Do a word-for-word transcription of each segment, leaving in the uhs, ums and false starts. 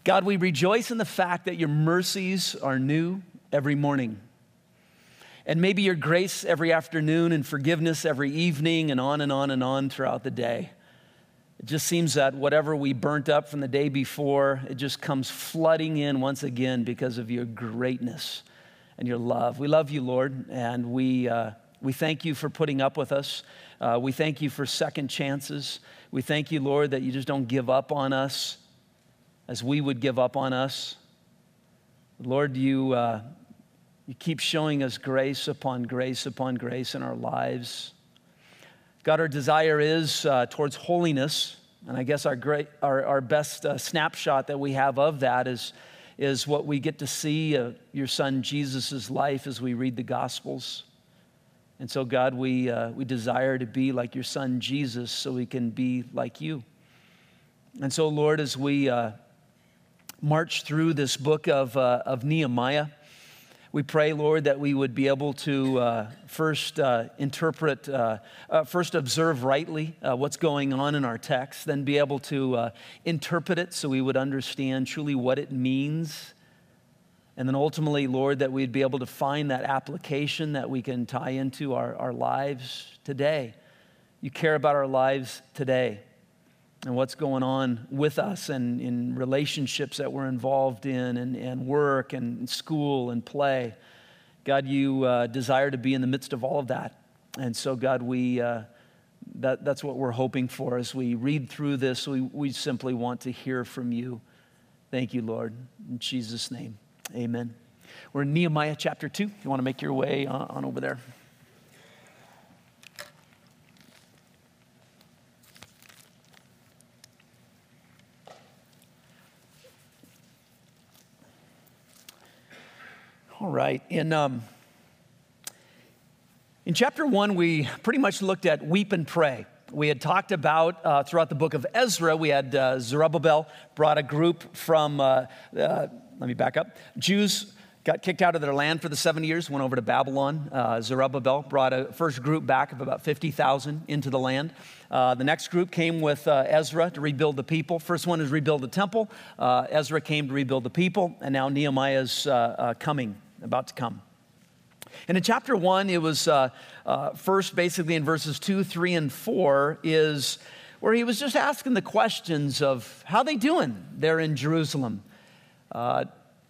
God, we rejoice in the fact that your mercies are new every morning. And maybe your grace every afternoon and forgiveness every evening and on and on and on throughout the day. It just seems that whatever we burnt up from the day before, it just comes flooding in once again because of your greatness and your love. We love you, Lord, and we uh, we thank you for putting up with us. Uh, we thank you for second chances. We thank you, Lord, that you just don't give up on us as we would give up on us. Lord, you, uh, you keep showing us grace upon grace upon grace in our lives. God, our desire is uh, towards holiness, and I guess our great, our, our best uh, snapshot that we have of that is, is what we get to see uh, your son Jesus' life as we read the Gospels. And so, God, we uh, we desire to be like your son Jesus so we can be like you. And so, Lord, as we uh, march through this book of, uh, of Nehemiah, we pray, Lord, that we would be able to uh, first uh, interpret, uh, uh, first observe rightly uh, what's going on in our text, then be able to uh, interpret it so we would understand truly what it means. And then ultimately, Lord, that we'd be able to find that application that we can tie into our, our lives today. You care about our lives today and what's going on with us and in relationships that we're involved in and, and work and school and play. God, you uh, desire to be in the midst of all of that. And so, God, we uh, that, that's what we're hoping for as we read through this. We, we simply want to hear from you. Thank you, Lord. In Jesus' name, amen. We're in Nehemiah chapter two. If you want to make your way on, on over there. All right. In um, in chapter one, we pretty much looked at weep and pray. We had talked about uh, throughout the book of Ezra, we had uh, Zerubbabel brought a group from, uh, uh, let me back up, Jews got kicked out of their land for the seven years, went over to Babylon. Uh, Zerubbabel brought a first group back of about fifty thousand into the land. Uh, the next group came with uh, Ezra to rebuild the people. First one is rebuild the temple. Uh, Ezra came to rebuild the people, and now Nehemiah's uh, uh, coming, about to come. And in chapter one, it was uh, uh, first basically in verses two, three, and four is where he was just asking the questions of how they doing there in Jerusalem. Uh,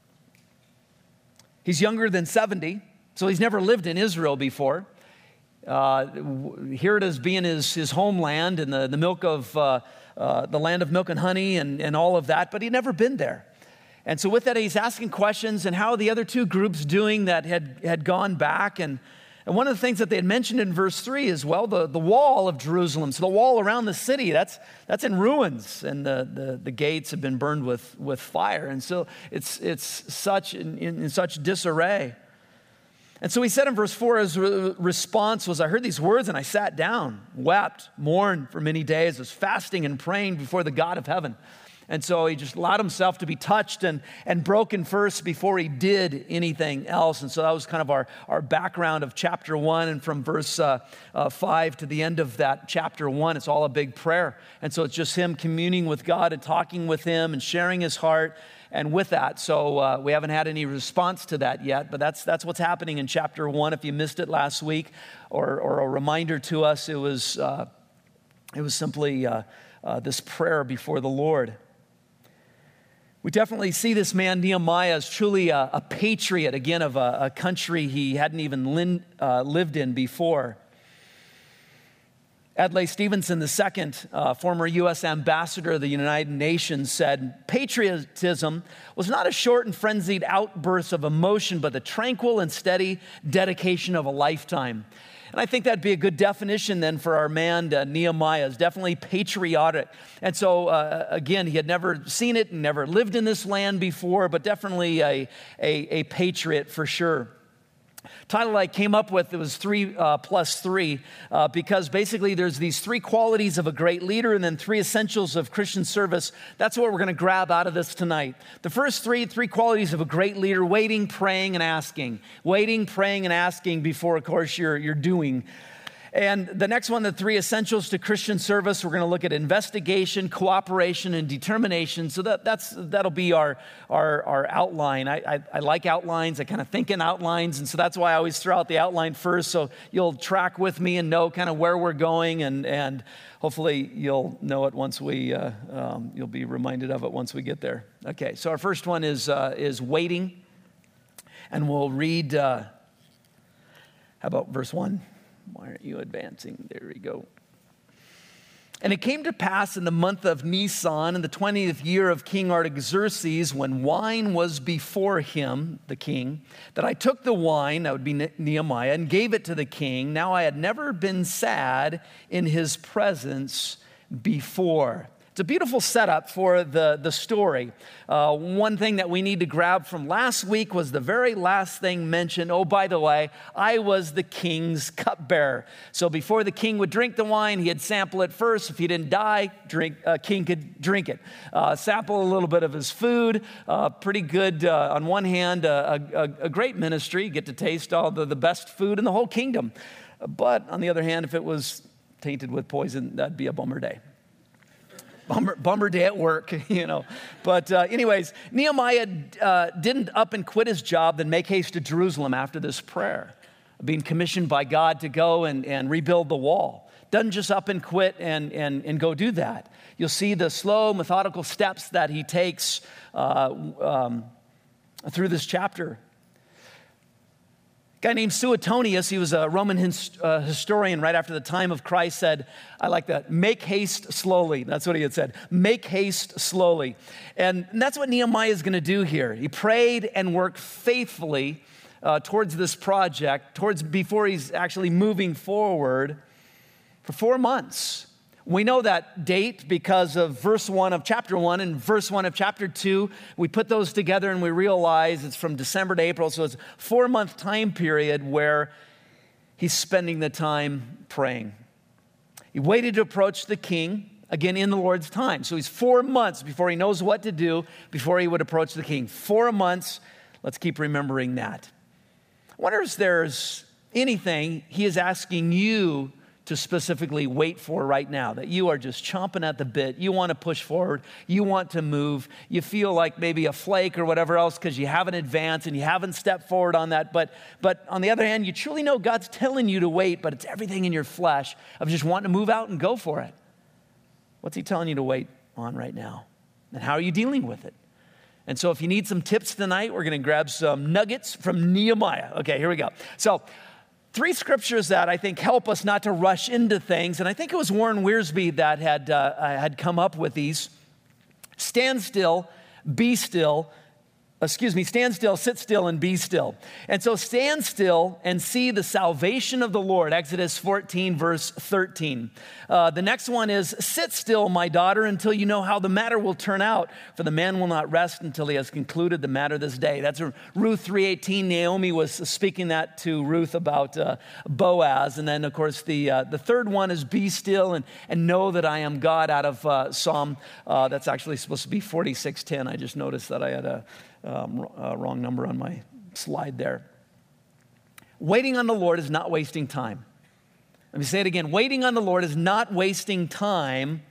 he's younger than seventy, so he's never lived in Israel before. Uh, here it is being his, his homeland and the, the milk of uh, uh, the land of milk and honey and, and all of that, but he'd never been there. And so with that, he's asking questions and how are the other two groups doing that had, had gone back. And, and one of the things that they had mentioned in verse three is, well, the, the wall of Jerusalem, so the wall around the city, that's that's in ruins. And the, the, the gates have been burned with, with fire. And so it's it's such in, in, in such disarray. And so he said in verse four, his re- response was, I heard these words and I sat down, wept, mourned for many days, was fasting and praying before the God of heaven. And so he just allowed himself to be touched and, and broken first before he did anything else. And so that was kind of our, our background of chapter one. And from verse uh, uh, five to the end of that chapter one, it's all a big prayer. And so it's just him communing with God and talking with him and sharing his heart. And with that, so uh, we haven't had any response to that yet, but that's that's what's happening in chapter one. If you missed it last week, or, or a reminder to us, it was, uh, it was simply uh, uh, this prayer before the Lord. We definitely see this man, Nehemiah, as truly a, a patriot, again, of a, a country he hadn't even lin, uh, lived in before. Adlai Stevenson the second, uh, former U S ambassador of the United Nations, said, patriotism was not a short and frenzied outburst of emotion, but the tranquil and steady dedication of a lifetime. And I think that'd be a good definition then for our man, uh, Nehemiah, is definitely patriotic. And so, uh, again, he had never seen it and never lived in this land before, but definitely a, a, a patriot for sure. Title I came up with, it was three uh, plus three, uh, because basically there's these three qualities of a great leader and then three essentials of Christian service. That's what we're going to grab out of this tonight. The first three, three qualities of a great leader: waiting, praying, and asking. Waiting, praying, and asking before, of course, you're, you're doing. And the next one, the three essentials to Christian service, we're going to look at investigation, cooperation, and determination. So that, that's, that'll be our, our, our outline. I, I, I like outlines. I kind of think in outlines. And so that's why I always throw out the outline first. So you'll track with me and know kind of where we're going. And, and hopefully you'll know it once we, uh, um, you'll be reminded of it once we get there. Okay, so our first one is, uh, is waiting. And we'll read, uh, how about verse one? Why aren't you advancing? There we go. And it came to pass in the month of Nisan, in the twentieth year of King Artaxerxes, when wine was before him, the king, that I took the wine, that would be Nehemiah, and gave it to the king. Now I had never been sad in his presence before. It's a beautiful setup for the, the story. Uh, one thing that we need to grab from last week was the very last thing mentioned. Oh, by the way, I was the king's cupbearer. So before the king would drink the wine, he'd sample it first. If he didn't die, drink, uh, king could drink it. Uh, sample a little bit of his food. Uh, pretty good, uh, on one hand, uh, a, a great ministry. You get to taste all the, the best food in the whole kingdom. But on the other hand, if it was tainted with poison, that'd be a bummer day. Bummer, bummer day at work, you know. But uh, anyways, Nehemiah uh, didn't up and quit his job, then make haste to Jerusalem after this prayer, being commissioned by God to go and, and rebuild the wall. Doesn't just up and quit and, and, and go do that. You'll see the slow, methodical steps that he takes uh, um, through this chapter. A guy named Suetonius, he was a Roman his, uh, historian right after the time of Christ, said, I like that, make haste slowly. That's what he had said, make haste slowly. And, and that's what Nehemiah is going to do here. He prayed and worked faithfully uh, towards this project, towards before he's actually moving forward for four months. We know that date because of verse one of chapter one and verse one of chapter two. We put those together and we realize it's from December to April. So it's a four-month time period where he's spending the time praying. He waited to approach the king, again, in the Lord's time. So he's four months before he knows what to do, before he would approach the king. Four months. Let's keep remembering that. I wonder if there's anything he is asking you to specifically wait for right now, that you are just chomping at the bit. You want to push forward. You want to move. You feel like maybe a flake or whatever else because you haven't advanced and you haven't stepped forward on that. But, but on the other hand, you truly know God's telling you to wait, but it's everything in your flesh of just wanting to move out and go for it. What's he telling you to wait on right now? And how are you dealing with it? And so if you need some tips tonight, we're going to grab some nuggets from Nehemiah. Okay, here we go. So three scriptures that I think help us not to rush into things. And I think it was Warren Wiersbe that had, uh, had come up with these. Stand still, be still. Excuse me, stand still, sit still, and be still. And so stand still and see the salvation of the Lord, Exodus fourteen, verse thirteen. Uh, the next one is, sit still, my daughter, until you know how the matter will turn out, for the man will not rest until he has concluded the matter this day. That's Ruth three eighteen. Naomi was speaking that to Ruth about uh, Boaz. And then, of course, the uh, the third one is be still and, and know that I am God, out of uh, Psalm. Uh, that's actually supposed to be forty-six ten. I just noticed that I had a Um, uh, wrong number on my slide there. Waiting on the Lord is not wasting time. Let me say it again. Waiting on the Lord is not wasting time,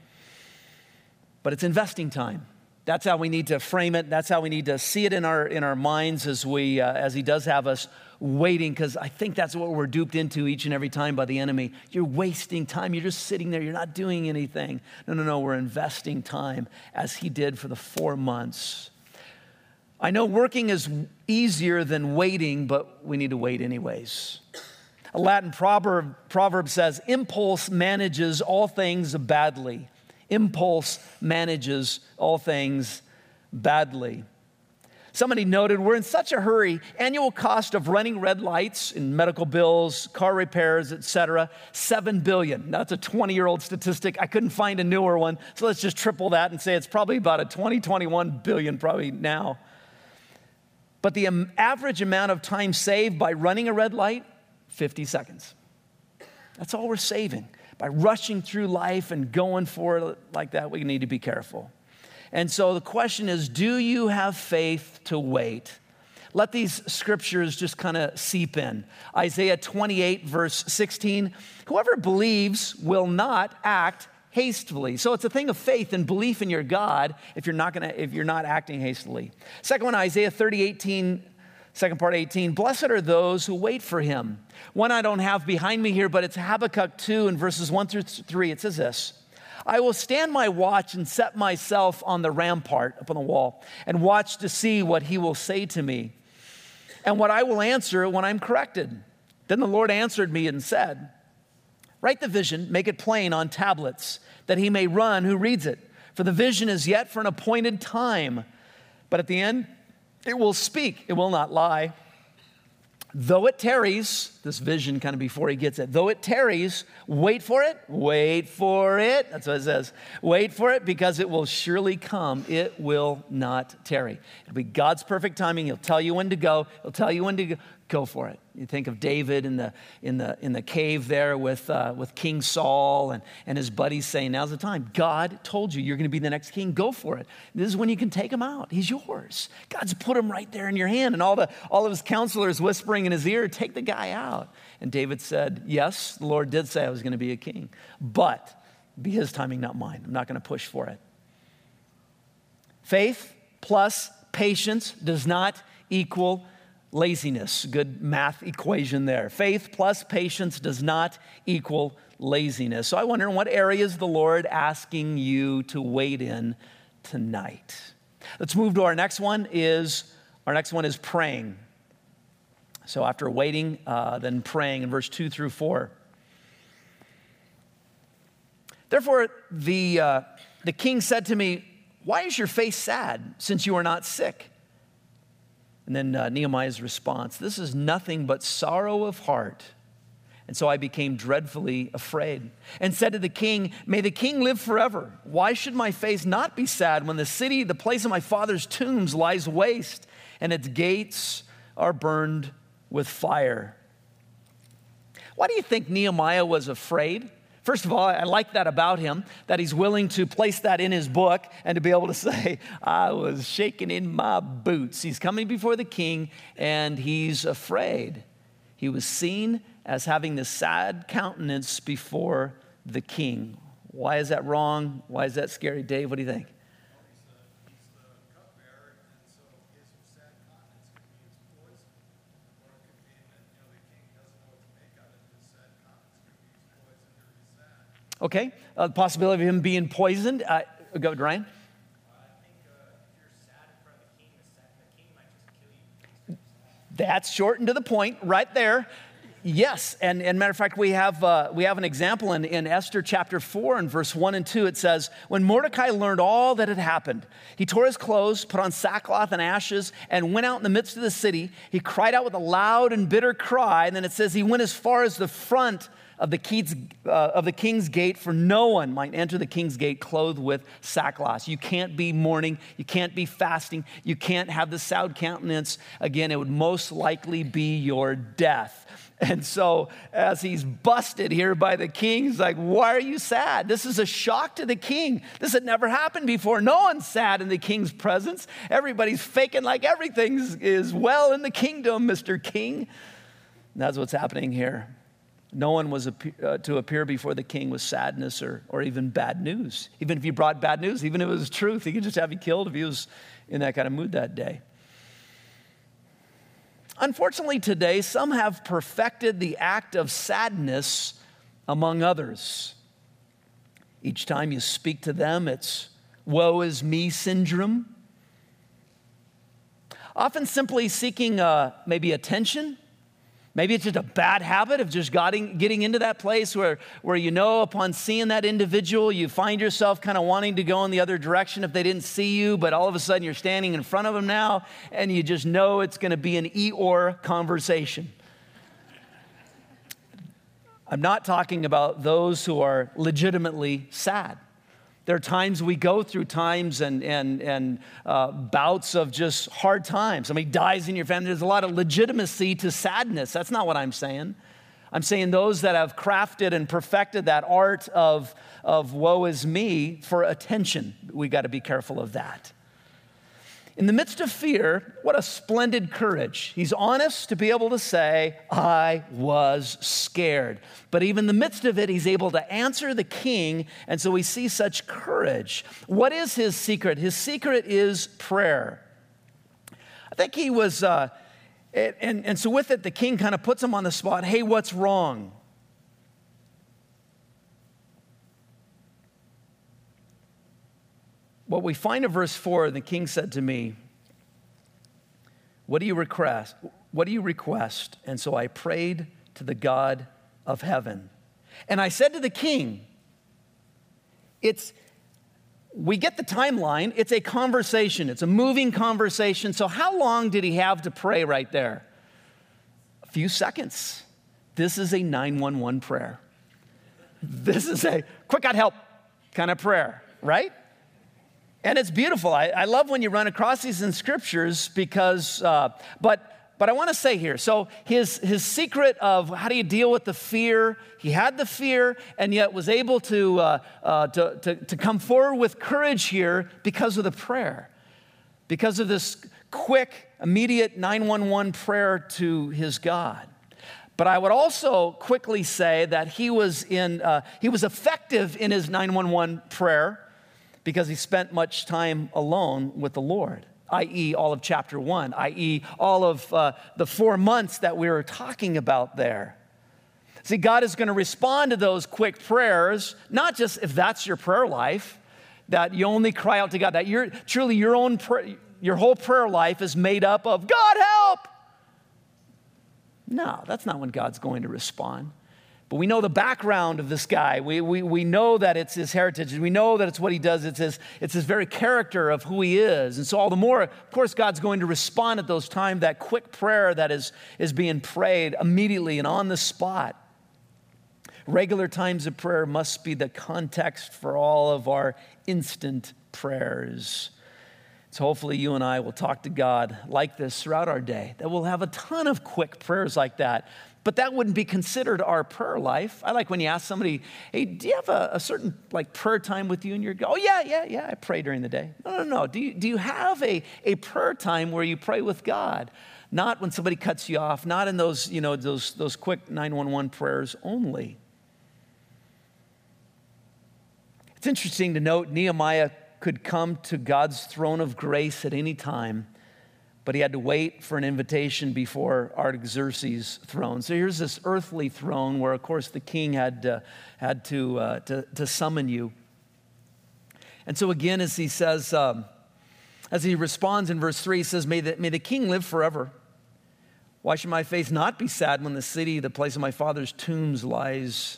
but it's investing time. That's how we need to frame it. That's how we need to see it in our in our minds as we uh, as He does have us waiting, because I think that's what we're duped into each and every time by the enemy. You're wasting time. You're just sitting there. You're not doing anything. No, no, no. We're investing time as He did for the four months. I know working is easier than waiting, but we need to wait anyways. A Latin proverb, proverb says, impulse manages all things badly. Impulse manages all things badly. Somebody noted, we're in such a hurry. Annual cost of running red lights and medical bills, car repairs, et cetera, seven billion dollars. That's a twenty-year-old statistic. I couldn't find a newer one, so let's just triple that and say it's probably about a twenty, twenty-one billion probably now. But the average amount of time saved by running a red light, fifty seconds. That's all we're saving. By rushing through life and going for it like that, we need to be careful. And so the question is, do you have faith to wait? let these scriptures just kind of seep in. Isaiah twenty-eight, verse sixteen, whoever believes will not act hastily. So it's a thing of faith and belief in your God if you're not gonna, if you're not acting hastily. Second one, Isaiah thirty, eighteen, second part eighteen, blessed are those who wait for him. One I don't have behind me here, but it's Habakkuk two in verses one through three. It says this, I will stand my watch and set myself on the rampart up on the wall and watch to see what he will say to me and what I will answer when I'm corrected. Then the Lord answered me and said, write the vision, make it plain on tablets, that he may run who reads it. For the vision is yet for an appointed time, but at the end it will speak, it will not lie. Though it tarries, this vision kind of before he gets it, though it tarries, wait for it, wait for it. That's what it says. Wait for it because it will surely come. It will not tarry. It'll be God's perfect timing. He'll tell you when to go. He'll tell you when to go. Go for it. You think of David in the in the in the cave there with uh, with King Saul and, and his buddies saying, now's the time. God told you you're going to be the next king. Go for it. This is when you can take him out. He's yours. God's put him right there in your hand. And all the all of his counselors whispering in his ear, take the guy out. And David said, yes, the Lord did say I was going to be a king, but be his timing, not mine. I'm not going to push for it. Faith plus patience does not equal laziness. Good math equation there. Faith plus patience does not equal laziness. So I wonder in what areas the Lord asking you to wait in tonight. Let's move to our next one is, our next one is praying. So after waiting, uh, then praying in verse two through four. Therefore, the, uh, the king said to me, why is your face sad since you are not sick? And then uh, Nehemiah's response, this is nothing but sorrow of heart. And so I became dreadfully afraid and said to the king, may the king live forever. Why should my face not be sad when the city, the place of my father's tombs, lies waste and its gates are burned with fire? Why do you think Nehemiah was afraid? First of all, I like that about him, that he's willing to place that in his book and to be able to say, I was shaking in my boots. He's coming before the king and he's afraid. He was seen as having this sad countenance before the king. Why is that wrong? Why is that scary? Dave, what do you think? Okay, uh, the possibility of him being poisoned. Uh, go, Ryan. Uh, I think uh, if you're sad in front of the king, the king might just kill you. That's shortened to the point right there. Yes, and, and matter of fact, we have uh, we have an example in, in Esther chapter four and verse one and two. It says, when Mordecai learned all that had happened, he tore his clothes, put on sackcloth and ashes, and went out in the midst of the city. He cried out with a loud and bitter cry, and then it says he went as far as the front of the king's, uh, of the king's gate, for no one might enter the king's gate clothed with sackcloth. You can't be mourning. You can't be fasting. You can't have the sad countenance. Again, it would most likely be your death. And so as he's busted here by the king, he's like, why are you sad? This is a shock to the king. This had never happened before. No one's sad in the king's presence. Everybody's faking like everything is well in the kingdom, Mister King. And that's what's happening here. No one was uh, to appear before the king with sadness or, or even bad news. Even if you brought bad news, even if it was truth, he could just have you killed if he was in that kind of mood that day. Unfortunately, today, some have perfected the act of sadness among others. Each time you speak to them, it's woe is me syndrome. Often simply seeking uh, maybe attention. Maybe it's just a bad habit of just getting, getting into that place where, where you know upon seeing that individual, you find yourself kind of wanting to go in the other direction if they didn't see you, but all of a sudden you're standing in front of them now and you just know it's going to be an Eeyore conversation. I'm not talking about those who are legitimately sad. There are times we go through times and, and, and uh, bouts of just hard times. Somebody dies in your family. There's a lot of legitimacy to sadness. That's not what I'm saying. I'm saying those that have crafted and perfected that art of, of woe is me for attention. We got to be careful of that. In the midst of fear, what a splendid courage. He's honest to be able to say, I was scared. But even in the midst of it, he's able to answer the king, and so we see such courage. What is his secret? His secret is prayer. I think he was, uh, and, and so with it, the king kind of puts him on the spot. Hey, what's wrong? What we find in verse four, the king said to me, what do you request? What do you request? And so I prayed to the God of heaven. And I said to the king, it's, we get the timeline. It's a conversation. It's a moving conversation. So how long did he have to pray right there? A few seconds. This is a nine one one prayer. This is a quick, God help kind of prayer, right? And it's beautiful. I, I love when you run across these in scriptures because, uh, but but I want to say here, so his, his secret of how do you deal with the fear, he had the fear and yet was able to, uh, uh, to, to, to come forward with courage here because of the prayer, because of this quick, immediate nine one one prayer to his God. But I would also quickly say that he was, in, uh, he was effective in his nine one one prayer because he spent much time alone with the Lord, that is all of chapter one, that is all of uh, the four months that we were talking about there. See, God is going to respond to those quick prayers, not just if that's your prayer life, that you only cry out to God, that you're, truly your own prayer, your whole prayer life is made up of, God help! No, that's not when God's going to respond. But we know the background of this guy. We, we, we know that it's his heritage. We know that it's what he does. It's his, it's his very character of who he is. And so all the more, of course, God's going to respond at those times, that quick prayer that is, is being prayed immediately and on the spot. Regular times of prayer must be the context for all of our instant prayers. So hopefully you and I will talk to God like this throughout our day, that we'll have a ton of quick prayers like that. But that wouldn't be considered our prayer life. I like when you ask somebody, hey, do you have a, a certain like prayer time with you? And you're, oh, yeah, yeah, yeah, I pray during the day. No, no, no. Do you, do you have a, a prayer time where you pray with God? Not when somebody cuts you off, not in those, you know, those, those quick nine one one prayers only. It's interesting to note Nehemiah could come to God's throne of grace at any time, but he had to wait for an invitation before Artaxerxes' throne. So here's this earthly throne where, of course, the king had, uh, had to, uh, to, to summon you. And so again, as he says, um, as he responds in verse three, he says, may the, may the king live forever. Why should my face not be sad when the city, the place of my father's tombs, lies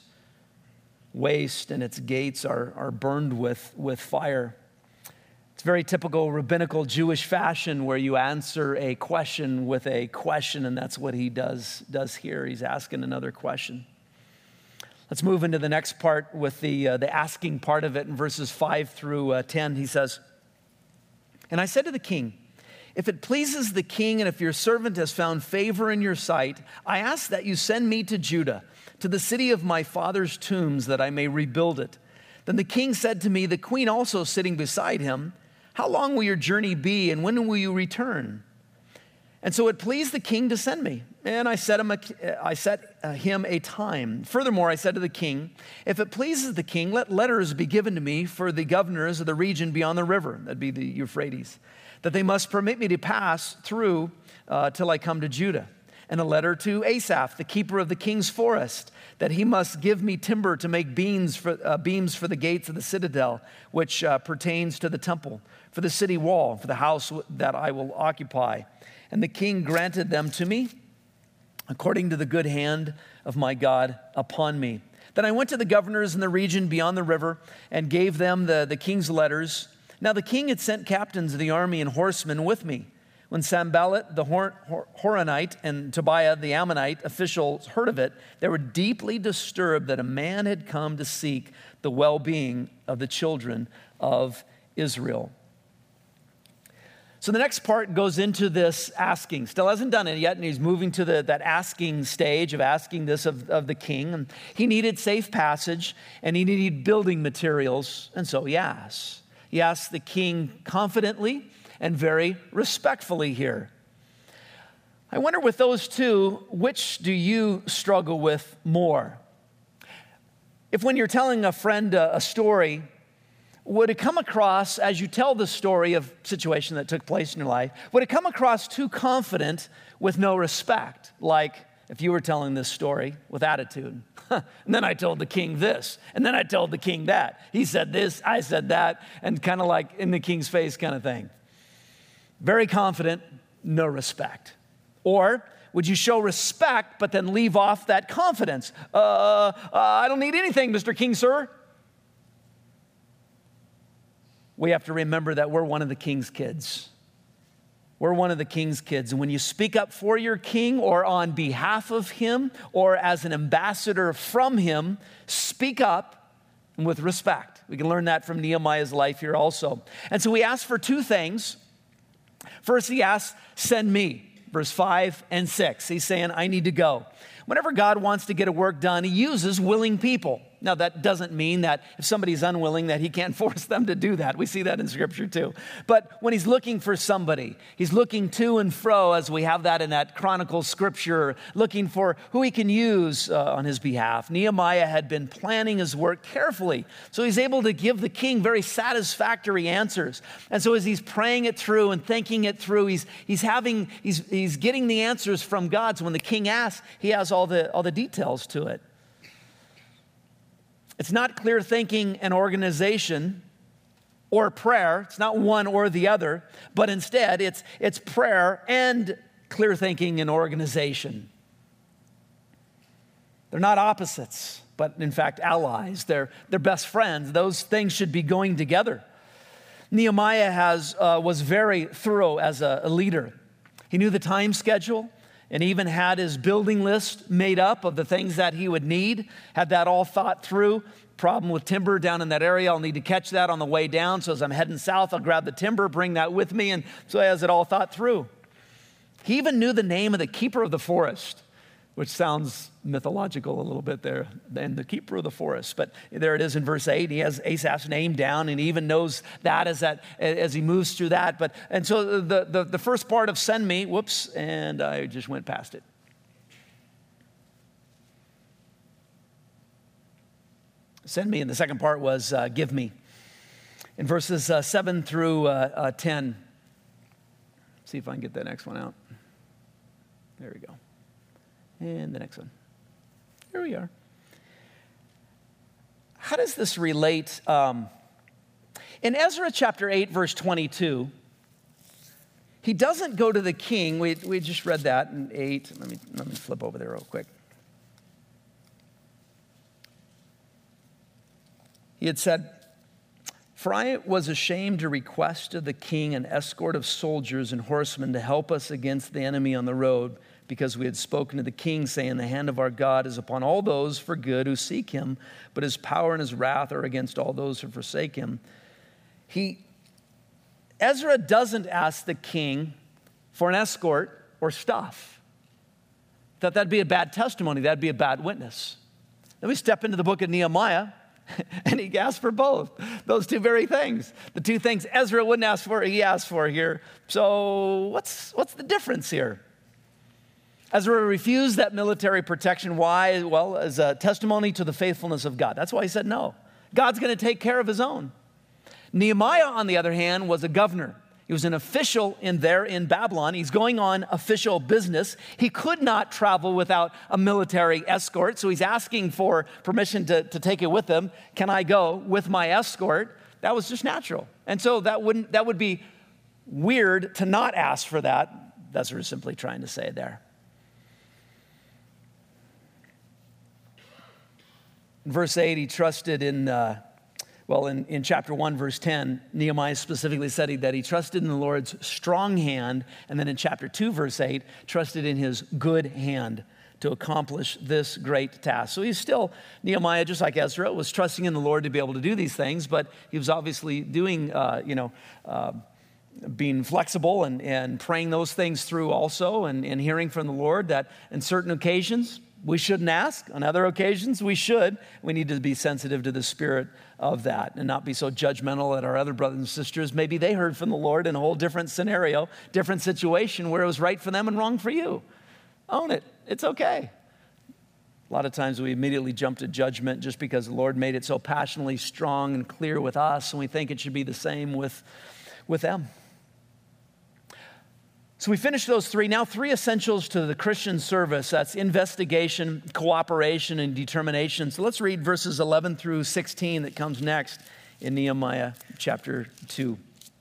waste and its gates are, are burned with, with fire? It's very typical rabbinical Jewish fashion where you answer a question with a question, and that's what he does, does here. He's asking another question. Let's move into the next part with the, uh, the asking part of it in verses five through uh, ten. He says, and I said to the king, if it pleases the king and if your servant has found favor in your sight, I ask that you send me to Judah, to the city of my father's tombs, that I may rebuild it. Then the king said to me, the queen also sitting beside him, how long will your journey be, and when will you return? And so it pleased the king to send me, and I set him a, I set him a time. Furthermore, I said to the king, if it pleases the king, let letters be given to me for the governors of the region beyond the river, that'd be the Euphrates, that they must permit me to pass through uh, till I come to Judah. And a letter to Asaph, the keeper of the king's forest, that he must give me timber to make beams for, uh, beams for the gates of the citadel, which uh, pertains to the temple, for the city wall, for the house that I will occupy. And the king granted them to me, according to the good hand of my God upon me. Then I went to the governors in the region beyond the river and gave them the, the king's letters. Now the king had sent captains of the army and horsemen with me. When Sanballat the Hor- Hor- Horonite and Tobiah the Ammonite officials heard of it, they were deeply disturbed that a man had come to seek the well-being of the children of Israel. So the next part goes into this asking. Still hasn't done it yet, and he's moving to the, that asking stage of asking this of, of the king. And he needed safe passage, and he needed building materials, and so he asks. He asks the king confidently, and very respectfully here. I wonder with those two, which do you struggle with more? If when you're telling a friend a, a story, would it come across, as you tell the story of a situation that took place in your life, would it come across too confident with no respect? Like if you were telling this story with attitude, and then I told the king this, and then I told the king that. He said this, I said that, and kind of like in the king's face kind of thing. Very confident, no respect. Or would you show respect, but then leave off that confidence? Uh, uh, I don't need anything, Mister King, sir. We have to remember that we're one of the king's kids. We're one of the king's kids. And when you speak up for your king or on behalf of him or as an ambassador from him, speak up with respect. We can learn that from Nehemiah's life here also. And so we ask for two things. First, he asks, send me. Verse five and six, he's saying, I need to go. Whenever God wants to get a work done, he uses willing people. Now, that doesn't mean that if somebody's unwilling that he can't force them to do that. We see that in Scripture too. But when he's looking for somebody, he's looking to and fro, as we have that in that Chronicles Scripture, looking for who he can use uh, on his behalf. Nehemiah had been planning his work carefully, so he's able to give the king very satisfactory answers. And so as he's praying it through and thinking it through, he's he's having he's he's getting the answers from God. So when the king asks, he has all the all the details to it. It's not clear thinking and organization or prayer. It's not one or the other, but instead it's, it's prayer and clear thinking and organization. They're not opposites, but in fact allies. They're, they're best friends. Those things should be going together. Nehemiah has, uh, was very thorough as a, a leader. He knew the time schedule, and even had his building list made up of the things that he would need, had that all thought through. Problem with timber down in that area, I'll need to catch that on the way down. So as I'm heading south, I'll grab the timber, bring that with me. And so he has it all thought through. He even knew the name of the keeper of the forest, which sounds mythological a little bit there, and the keeper of the forest. But there it is in verse eight. He has Asaph's name down, and he even knows that as that as he moves through that. But and so the, the, the first part of send me, whoops, and I just went past it. Send me, and the second part was uh, give me. In verses uh, seven through uh, uh, ten. See if I can get that next one out. There we go. And the next one. Here we are. How does this relate? Um, in Ezra chapter eight, verse twenty-two, he doesn't go to the king. We, we just read that in eight. Let me, let me flip over there real quick. He had said, for I was ashamed to request of the king an escort of soldiers and horsemen to help us against the enemy on the road, because we had spoken to the king, saying, the hand of our God is upon all those for good who seek him, but his power and his wrath are against all those who forsake him. He, Ezra doesn't ask the king for an escort or stuff. That that'd be a bad testimony. That'd be a bad witness. Then we step into the book of Nehemiah, and he asked for both, those two very things. The two things Ezra wouldn't ask for, he asked for here. So what's, what's the difference here? Ezra refused that military protection. Why? Well, as a testimony to the faithfulness of God. That's why he said no. God's going to take care of his own. Nehemiah, on the other hand, was a governor. He was an official in there in Babylon. He's going on official business. He could not travel without a military escort, so he's asking for permission to, to take it with him. Can I go with my escort? That was just natural. And so that wouldn't that would be weird to not ask for that. That's what we're simply trying to say there. In verse eight, he trusted in... Uh, Well, in, in chapter one, verse ten, Nehemiah specifically said that he trusted in the Lord's strong hand. And then in chapter two, verse eight, trusted in his good hand to accomplish this great task. So he's still, Nehemiah, just like Ezra, was trusting in the Lord to be able to do these things. But he was obviously doing, uh, you know, uh, being flexible and, and praying those things through also, and, and hearing from the Lord that in certain occasions, we shouldn't ask. On other occasions, we should. We need to be sensitive to the spirit of that and not be so judgmental at our other brothers and sisters. Maybe they heard from the Lord in a whole different scenario, different situation where it was right for them and wrong for you. Own it. It's okay. A lot of times we immediately jump to judgment just because the Lord made it so passionately strong and clear with us, and we think it should be the same with, with them. So we finished those three. Now three essentials to the Christian service. That's investigation, cooperation, and determination. So let's read verses eleven through sixteen that comes next in Nehemiah chapter two.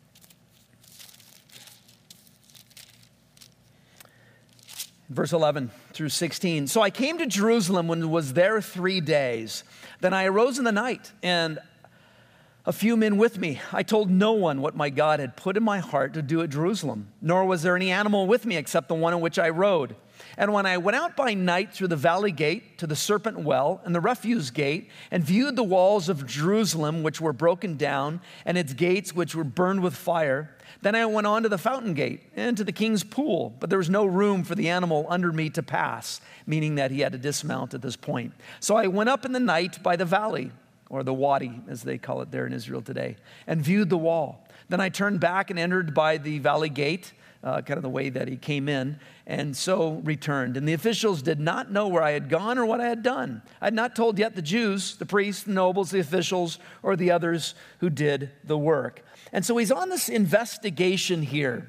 Verse eleven through sixteen. So I came to Jerusalem and was there three days. Then I arose in the night, and a few men with me. I told no one what my God had put in my heart to do at Jerusalem, nor was there any animal with me except the one on which I rode. And when I went out by night through the valley gate to the serpent well and the refuse gate, and viewed the walls of Jerusalem which were broken down, and its gates which were burned with fire, then I went on to the fountain gate and to the king's pool, but there was no room for the animal under me to pass, meaning that he had to dismount at this point. So I went up in the night by the valley, or the wadi, as they call it there in Israel today, and viewed the wall. Then I turned back and entered by the valley gate, uh, kind of the way that he came in, and so returned. And the officials did not know where I had gone or what I had done. I had not told yet the Jews, the priests, the nobles, the officials, or the others who did the work. And so he's on this investigation here.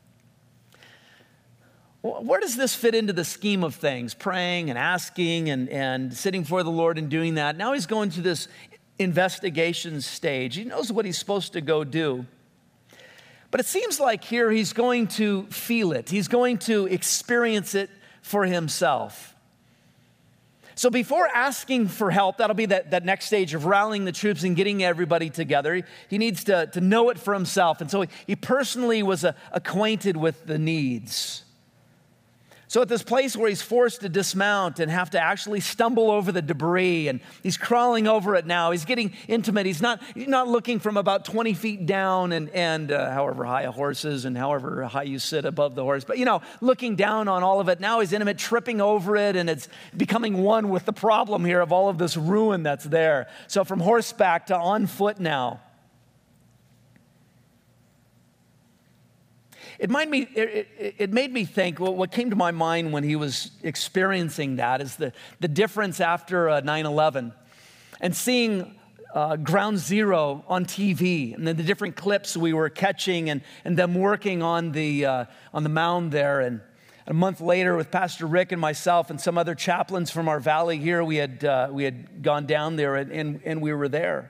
Where does this fit into the scheme of things? Praying and asking and, and sitting before the Lord and doing that. Now he's going to this investigation stage. He knows what he's supposed to go do. But it seems like here he's going to feel it. He's going to experience it for himself. So before asking for help, that'll be that, that next stage of rallying the troops and getting everybody together. He needs to, to know it for himself. And so he, he personally was uh, acquainted with the needs. So at this place where he's forced to dismount and have to actually stumble over the debris, and he's crawling over it now, he's getting intimate. He's not, he's not looking from about twenty feet down and, and uh, however high a horse is and however high you sit above the horse. But, you know, looking down on all of it. Now he's intimate, tripping over it, and it's becoming one with the problem here of all of this ruin that's there. So from horseback to on foot now. It made me, it, it, it made me think, well, what came to my mind when he was experiencing that is the, the difference after uh, nine eleven and seeing uh, Ground Zero on T V and then the different clips we were catching and, and them working on the, uh, on the mound there. And a month later with Pastor Rick and myself and some other chaplains from our valley here, we had, uh, we had gone down there and, and, and we were there.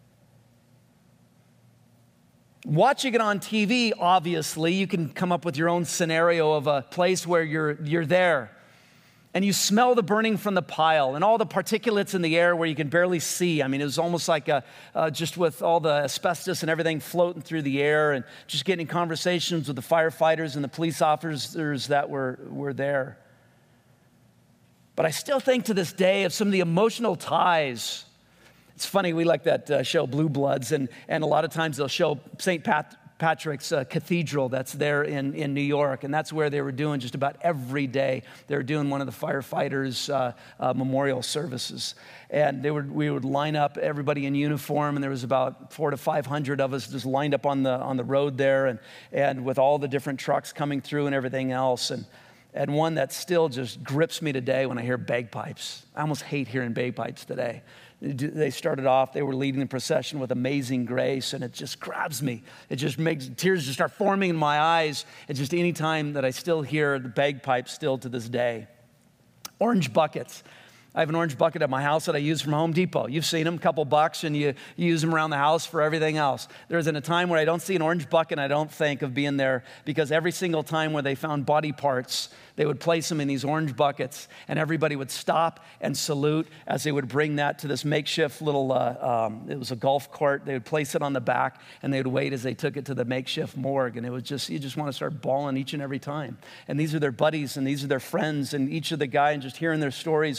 Watching it on T V, obviously, you can come up with your own scenario of a place where you're, you're there and you smell the burning from the pile and all the particulates in the air where you can barely see. I mean, it was almost like a, uh, just with all the asbestos and everything floating through the air and just getting conversations with the firefighters and the police officers that were, were there. But I still think to this day of some of the emotional ties. It's funny, we like that uh, show Blue Bloods, and, and a lot of times they'll show Saint Pat, Patrick's uh, Cathedral that's there in, in New York, and that's where they were doing just about every day. They were doing one of the firefighters' uh, uh, memorial services. And they would, we would line up everybody in uniform, and there was about four to five hundred of us just lined up on the, on the road there, and, and with all the different trucks coming through and everything else. And And one that still just grips me today when I hear bagpipes. I almost hate hearing bagpipes today. They started off, they were leading the procession with Amazing Grace, and it just grabs me. It just makes tears just start forming in my eyes. It's just any time that I still hear the bagpipes still to this day. Orange buckets. I have an orange bucket at my house that I use from Home Depot. You've seen them, a couple bucks, and you, you use them around the house for everything else. There's in a time where I don't see an orange bucket, and I don't think of being there, because every single time where they found body parts, they would place them in these orange buckets, and everybody would stop and salute as they would bring that to this makeshift little, uh, um, it was a golf cart. They would place it on the back, and they would wait as they took it to the makeshift morgue, and it was just, you just want to start bawling each and every time. And these are their buddies, and these are their friends, and each of the guys, and just hearing their stories and what they were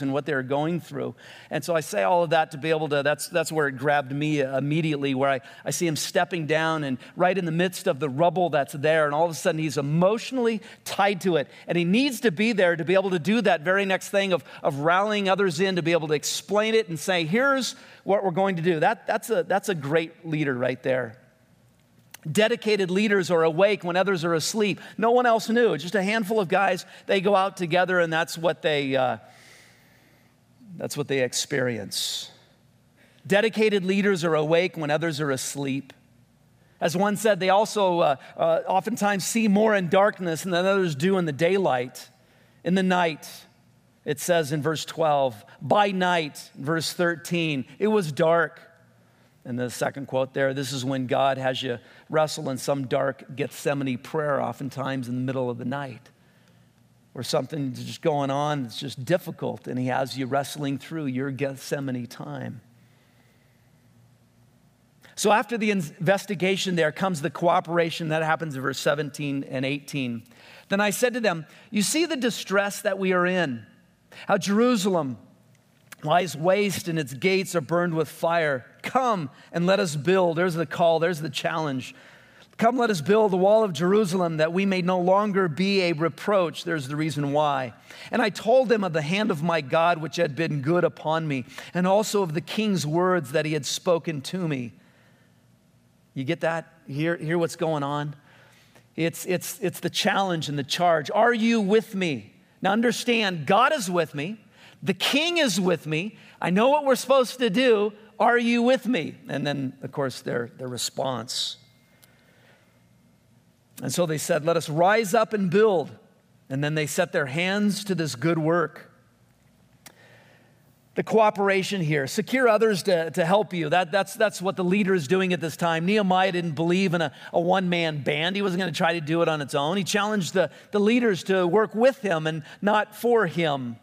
they're going through. And so I say all of that to be able to, that's that's where it grabbed me immediately, where I, I see him stepping down and right in the midst of the rubble that's there, and all of a sudden he's emotionally tied to it. And he needs to be there to be able to do that very next thing of, of rallying others in, to be able to explain it and say, here's what we're going to do. That, that's a, that's a great leader right there. Dedicated leaders are awake when others are asleep. No one else knew. Just a handful of guys, they go out together, and that's what they, uh, that's what they experience. Dedicated leaders are awake when others are asleep. As one said, they also uh, uh, oftentimes see more in darkness than others do in the daylight. In the night, it says in verse twelve, by night, verse thirteen, it was dark. And the second quote there, this is when God has you wrestle in some dark Gethsemane prayer, oftentimes in the middle of the night, where something's just going on that's just difficult, and he has you wrestling through your Gethsemane time. So after the investigation there comes the cooperation. That happens in verse seventeen and eighteen. Then I said to them, you see the distress that we are in, how Jerusalem lies waste and its gates are burned with fire. Come and let us build. There's the call. There's the challenge. Come, let us build the wall of Jerusalem that we may no longer be a reproach. There's the reason why. And I told them of the hand of my God, which had been good upon me, and also of the king's words that he had spoken to me. You get that? Hear, hear what's going on? It's, it's, it's the challenge and the charge. Are you with me? Now understand, God is with me. The king is with me. I know what we're supposed to do. Are you with me? And then, of course, their, their response. And so they said, let us rise up and build. And then they set their hands to this good work. The cooperation here. Secure others to, to help you. That, that's, that's what the leader is doing at this time. Nehemiah didn't believe in a, a one-man band. He wasn't going to try to do it on its own. He challenged the, the leaders to work with him and not for him.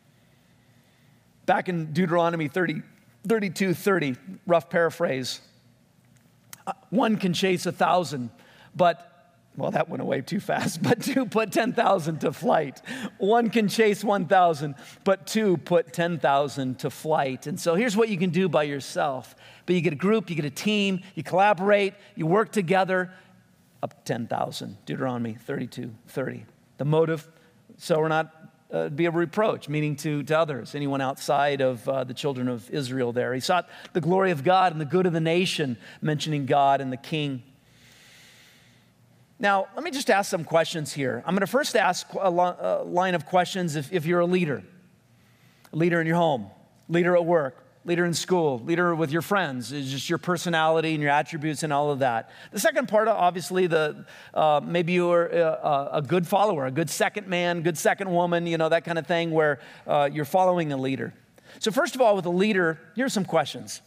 Back in Deuteronomy thirty, thirty-two thirty, rough paraphrase, uh, one can chase a thousand, but, well, that went away too fast, but two put ten thousand to flight. One can chase one thousand, but two put ten thousand to flight. And so here's what you can do by yourself. But you get a group, you get a team, you collaborate, you work together, up to ten thousand, Deuteronomy thirty-two thirty. The motive, so we're not Uh, be a reproach, meaning to, to others, anyone outside of uh, the children of Israel there. He sought the glory of God and the good of the nation, mentioning God and the king. Now, let me just ask some questions here. I'm going to first ask a, lo- a line of questions if, if you're a leader, a leader in your home, leader at work, leader in school, leader with your friends. It's just your personality and your attributes and all of that. The second part, obviously, the uh, maybe you're a, a good follower, a good second man, good second woman, you know, that kind of thing where uh, you're following a leader. So first of all, with a leader, here's some questions.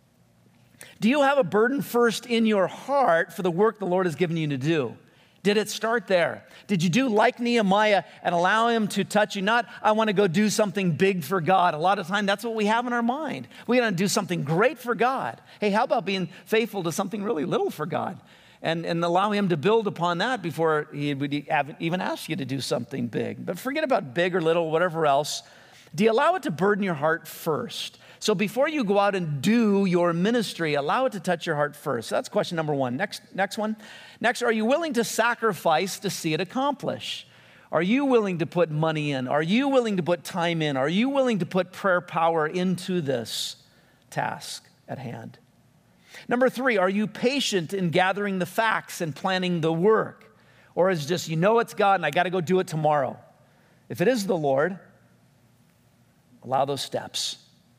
Do you have a burden first in your heart for the work the Lord has given you to do? Did it start there? Did you do like Nehemiah and allow him to touch you? Not, I want to go do something big for God. A lot of time, that's what we have in our mind. We want to do something great for God. Hey, how about being faithful to something really little for God? And, and allow him to build upon that before he would even ask you to do something big. But forget about big or little, whatever else. Do you allow it to burden your heart first? So before you go out and do your ministry, allow it to touch your heart first. So that's question number one. Next, next one. Next, are you willing to sacrifice to see it accomplish? Are you willing to put money in? Are you willing to put time in? Are you willing to put prayer power into this task at hand? Number three, are you patient in gathering the facts and planning the work? Or is it just, you know it's God and I got to go do it tomorrow? If it is the Lord, allow those steps.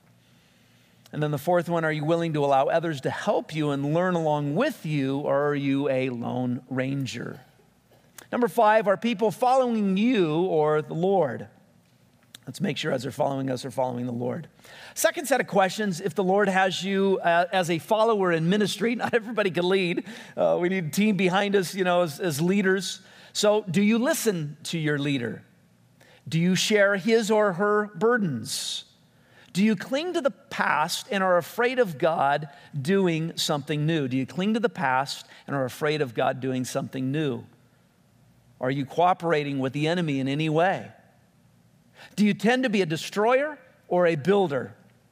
And then the fourth one, are you willing to allow others to help you and learn along with you, or are you a lone ranger? Number five, are people following you or the Lord? Let's make sure as they're following us, they're following the Lord. Second set of questions, if the Lord has you uh, as a follower in ministry, not everybody can lead. Uh, we need a team behind us, you know, as, as leaders. So do you listen to your leader? Do you share his or her burdens? Do you cling to the past and are afraid of God doing something new? Do you cling to the past and are afraid of God doing something new? Are you cooperating with the enemy in any way? Do you tend to be a destroyer or a builder?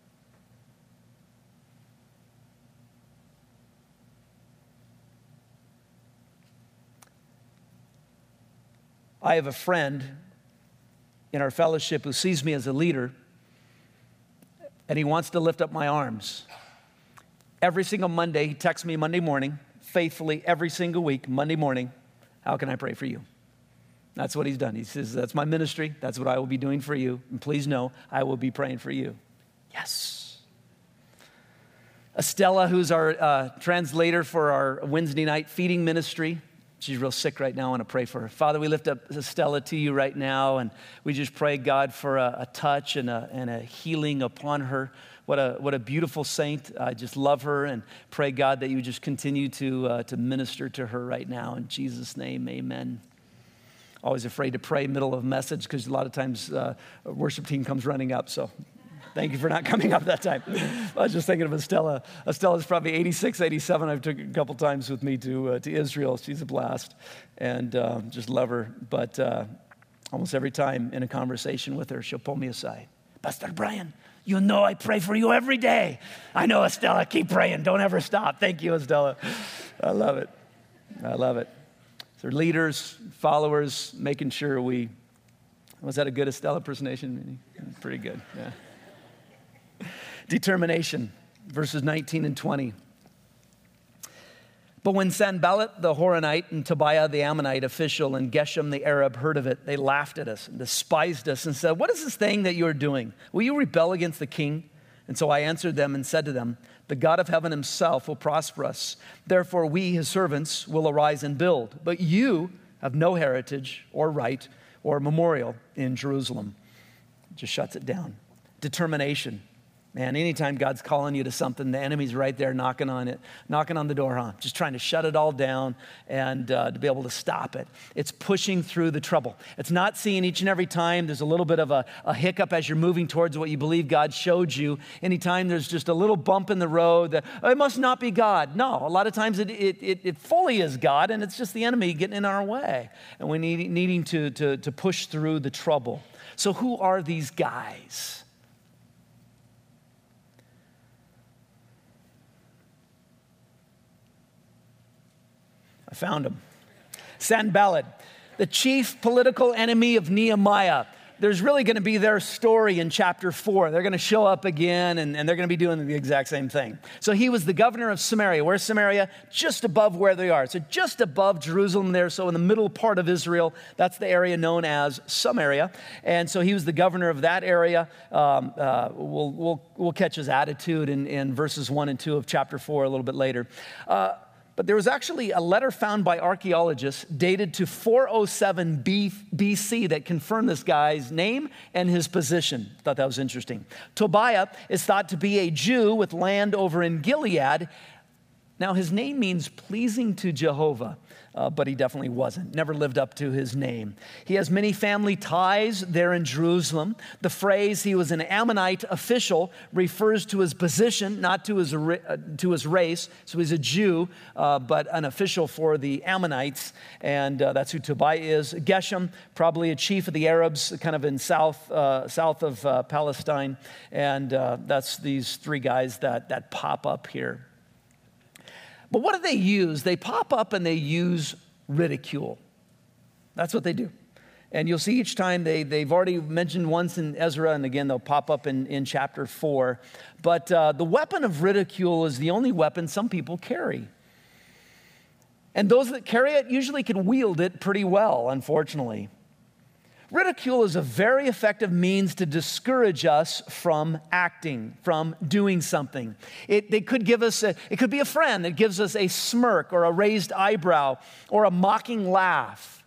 I have a friend in our fellowship who sees me as a leader, and he wants to lift up my arms. Every single Monday, he texts me Monday morning, faithfully every single week, Monday morning, how can I pray for you? That's what he's done. He says, that's my ministry. That's what I will be doing for you. And please know, I will be praying for you. Yes. Estella, who's our uh, translator for our Wednesday night feeding ministry, she's real sick right now. I want to pray for her. Father, we lift up Estella to you right now, and we just pray, God, for a, a touch and a, and a healing upon her. What a what a beautiful saint. I just love her and pray, God, that you just continue to, uh, to minister to her right now. In Jesus' name, amen. Always afraid to pray middle of a message because a lot of times uh, a worship team comes running up, so thank you for not coming up that time. I was just thinking of Estella. Estella's probably eighty-six, eighty-seven. I've took a couple times with me to uh, to Israel. She's a blast, and uh, just love her. But uh, almost every time in a conversation with her, she'll pull me aside. Pastor Brian, you know I pray for you every day. I know, Estella, keep praying. Don't ever stop. Thank you, Estella. I love it. I love it. So leaders, followers, making sure we, was that a good Estella impersonation? Pretty good, yeah. Determination, verses nineteen and twenty. But when Sanballat the Horonite and Tobiah the Ammonite official and Geshem the Arab heard of it, they laughed at us and despised us and said, what is this thing that you are doing? Will you rebel against the king? And so I answered them and said to them, the God of heaven himself will prosper us. Therefore we, his servants, will arise and build. But you have no heritage or right or memorial in Jerusalem. It just shuts it down. Determination. Man, anytime God's calling you to something, the enemy's right there knocking on it, knocking on the door, huh? Just trying to shut it all down and uh, to be able to stop it. It's pushing through the trouble. It's not seeing each and every time there's a little bit of a, a hiccup as you're moving towards what you believe God showed you. Anytime there's just a little bump in the road, that, oh, it must not be God. No, a lot of times it, it, it, it fully is God, and it's just the enemy getting in our way. And we need needing to, to, to push through the trouble. So who are these guys? I found him. Sanballat, the chief political enemy of Nehemiah. There's really going to be their story in chapter four. They're going to show up again, and, and they're going to be doing the exact same thing. So he was the governor of Samaria. Where's Samaria? Just above where they are. So just above Jerusalem there, so in the middle part of Israel. That's the area known as Samaria. And so he was the governor of that area. Um, uh, we'll, we'll, we'll catch his attitude in, in verses one and two of chapter four a little bit later. Uh, But there was actually a letter found by archaeologists dated to four oh seven B C that confirmed this guy's name and his position. Thought that was interesting. Tobiah is thought to be a Jew with land over in Gilead. Now, his name means pleasing to Jehovah, uh, but he definitely wasn't. Never lived up to his name. He has many family ties there in Jerusalem. The phrase he was an Ammonite official refers to his position, not to his, uh, to his race. So he's a Jew, uh, but an official for the Ammonites, and uh, that's who Tobiah is. Geshem, probably a chief of the Arabs, kind of in south uh, south of uh, Palestine, and uh, that's these three guys that that pop up here. But what do they use? They pop up and they use ridicule. That's what they do. And you'll see each time they, they've already mentioned once in Ezra, and again, they'll pop up in, in chapter four. But uh, the weapon of ridicule is the only weapon some people carry. And those that carry it usually can wield it pretty well, unfortunately. Ridicule is a very effective means to discourage us from acting, from doing something. It, they could give us, a, it could be a friend that gives us a smirk or a raised eyebrow or a mocking laugh.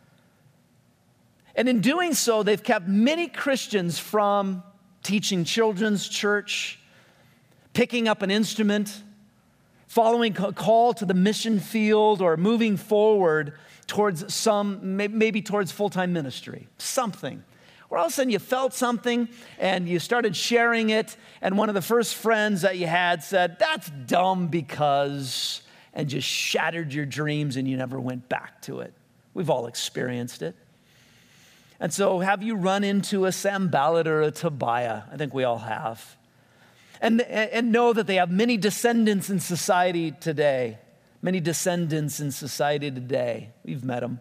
And in doing so, they've kept many Christians from teaching children's church, picking up an instrument, following a call to the mission field, or moving forward towards some, maybe towards full-time ministry, something. Or all of a sudden you felt something and you started sharing it, and one of the first friends that you had said, that's dumb because, and just shattered your dreams and you never went back to it. We've all experienced it. And so have you run into a Sanballat or a Tobiah? I think we all have. And, and know that they have many descendants in society today. Many descendants in society today. We've met them.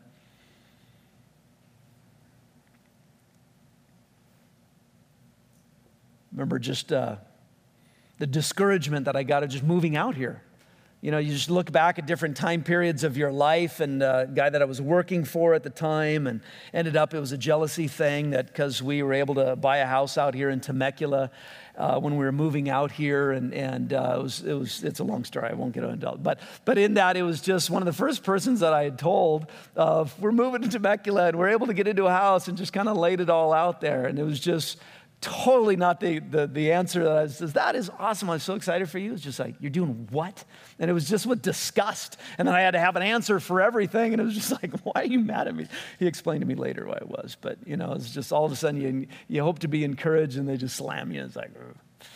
Remember just uh, the discouragement that I got of just moving out here. You know, you just look back at different time periods of your life, and a guy that I was working for at the time, and ended up, it was a jealousy thing that because we were able to buy a house out here in Temecula uh, when we were moving out here, and, and uh, it was, it was, it's a long story, I won't get into it. But, but in that, it was just one of the first persons that I had told of, we're moving to Temecula, and we're able to get into a house, and just kind of laid it all out there. And it was just totally not the, the, the answer that I was just, that is awesome. I'm so excited for you. It's just like, you're doing what? And it was just with disgust. And then I had to have an answer for everything. And it was just like, why are you mad at me? He explained to me later why it was. But, you know, it's just all of a sudden you, you hope to be encouraged and they just slam you. It's like, ugh.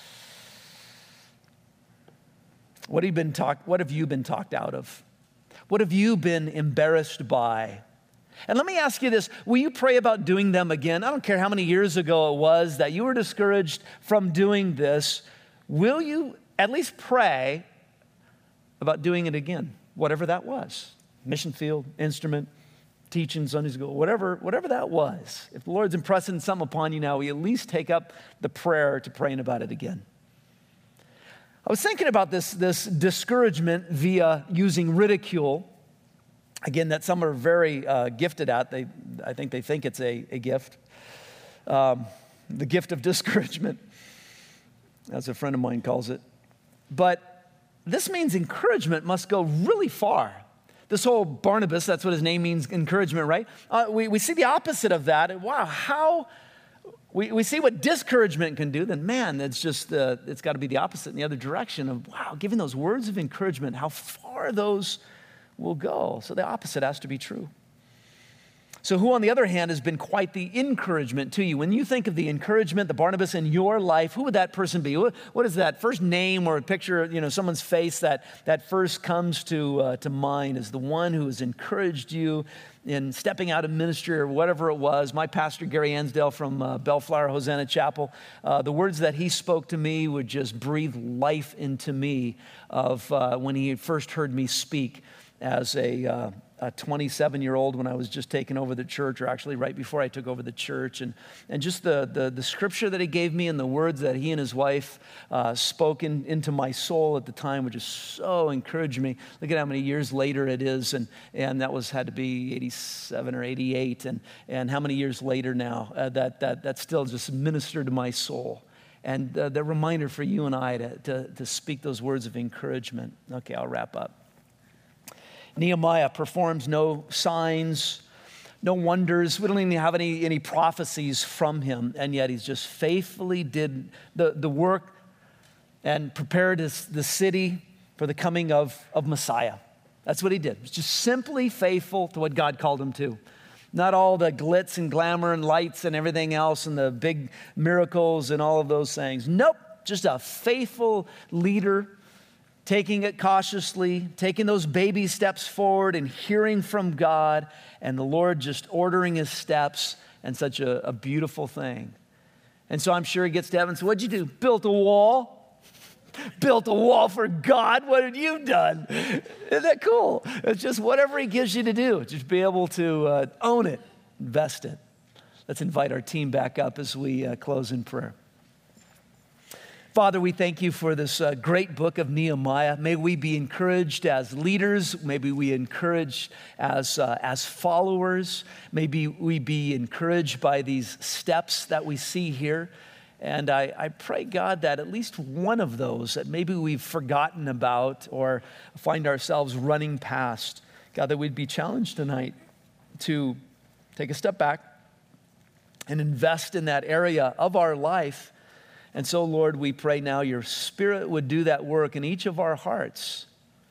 What have you been talk, what have you been talked out of? What have you been embarrassed by? And let me ask you this, will you pray about doing them again? I don't care how many years ago it was that you were discouraged from doing this. Will you at least pray about doing it again, whatever that was? Mission field, instrument, teaching Sunday school, whatever, whatever that was. If the Lord's impressing something upon you now, will you at least take up the prayer to praying about it again? I was thinking about this, this discouragement via using ridicule. Again, that some are very uh, gifted at. They, I think they think it's a, a gift. Um, the gift of discouragement, as a friend of mine calls it. But this means encouragement must go really far. This whole Barnabas, that's what his name means, encouragement, right? Uh, we, we see the opposite of that. Wow, how, we, we see what discouragement can do, then man, it's just, uh, it's got to be the opposite in the other direction of, wow, giving those words of encouragement, how far those will go. So the opposite has to be true. So who, on the other hand, has been quite the encouragement to you? When you think of the encouragement, the Barnabas in your life, who would that person be? What, what is that first name or a picture, you know, someone's face that, that first comes to, uh, to mind as the one who has encouraged you in stepping out of ministry or whatever it was? My pastor, Gary Ansdale from uh, Bellflower Hosanna Chapel, uh, the words that he spoke to me would just breathe life into me of uh, when he first heard me speak as a, uh, a twenty-seven-year-old when I was just taking over the church, or actually right before I took over the church. And, and just the, the, the scripture that he gave me and the words that he and his wife uh, spoke in, into my soul at the time would just so encourage me. Look at how many years later it is. And, and that was had to be eighty-seven or eighty-eight. And, and how many years later now uh, that, that, that still just ministered to my soul. And uh, the reminder for you and I to, to, to speak those words of encouragement. Okay, I'll wrap up. Nehemiah performs no signs, no wonders. We don't even have any, any prophecies from him, and yet he's just faithfully did the, the work and prepared his, the city for the coming of, of Messiah. That's what he did. He's just simply faithful to what God called him to. Not all the glitz and glamour and lights and everything else and the big miracles and all of those things. Nope, just a faithful leader, taking it cautiously, taking those baby steps forward and hearing from God, and the Lord just ordering his steps, and such a, a beautiful thing. And so I'm sure he gets to heaven and says, what'd you do? Built a wall? Built a wall for God? What have you done? Isn't that cool? It's just whatever he gives you to do, just be able to uh, own it, invest it. Let's invite our team back up as we uh, close in prayer. Father, we thank you for this uh, great book of Nehemiah. May we be encouraged as leaders. Maybe we encouraged as, uh, as followers. Maybe we be encouraged by these steps that we see here. And I, I pray, God, that at least one of those that maybe we've forgotten about or find ourselves running past, God, that we'd be challenged tonight to take a step back and invest in that area of our life. And so, Lord, we pray now your Spirit would do that work in each of our hearts,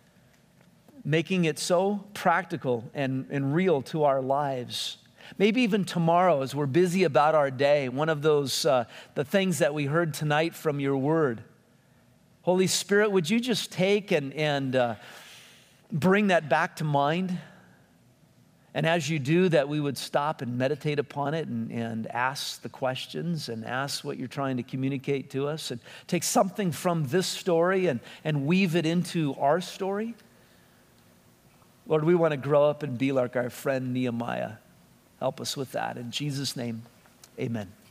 making it so practical and, and real to our lives. Maybe even tomorrow, as we're busy about our day, one of those, uh, the things that we heard tonight from your word. Holy Spirit, would you just take and, and uh, bring that back to mind? And as you do, that we would stop and meditate upon it and, and ask the questions and ask what you're trying to communicate to us and take something from this story and, and weave it into our story. Lord, we want to grow up and be like our friend Nehemiah. Help us with that. In Jesus' name, amen.